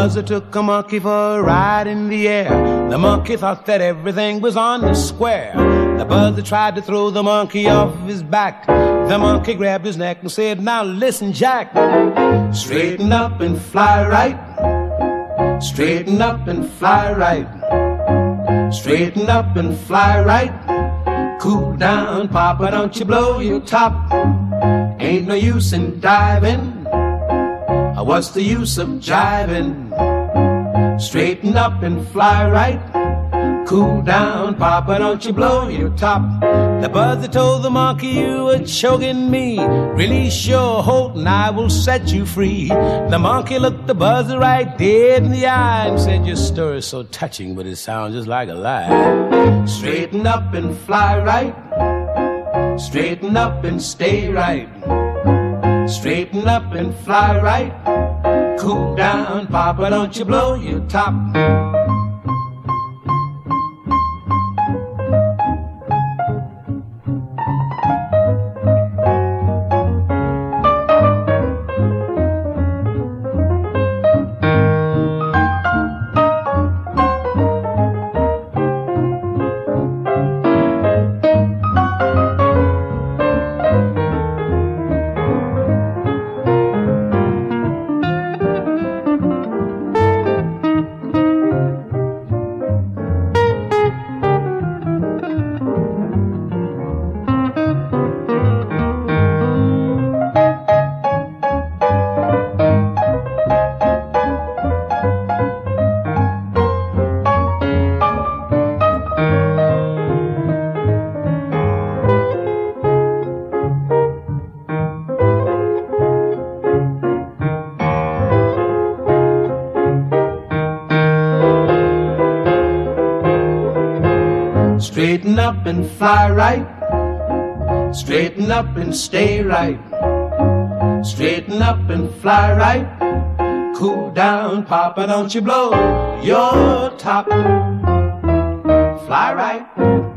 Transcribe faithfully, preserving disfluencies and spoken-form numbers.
buzzer took a monkey for a ride in the air. The monkey thought that everything was on the square. The buzzer tried to throw the monkey off his back. The monkey grabbed his neck and said, now listen, Jack. Straighten up and fly right. Straighten up and fly right. Straighten up and fly right. Cool down, Papa, don't you blow your top. Ain't no use in diving. What's the use of jiving? Straighten up and fly right. Cool down, Papa, don't you blow your top. The buzzer told the monkey, you were choking me. Release your hold and I will set you free. The monkey looked the buzzer right dead in the eye and said, your story is so touching, but it sounds just like a lie. Straighten up and fly right. Straighten up and stay right. Straighten up and fly right. Cool down, Papa, don't you blow your top. Straighten up and fly right. Straighten up and stay right. Straighten up and fly right. Cool down, Papa, don't you blow your top. Fly right.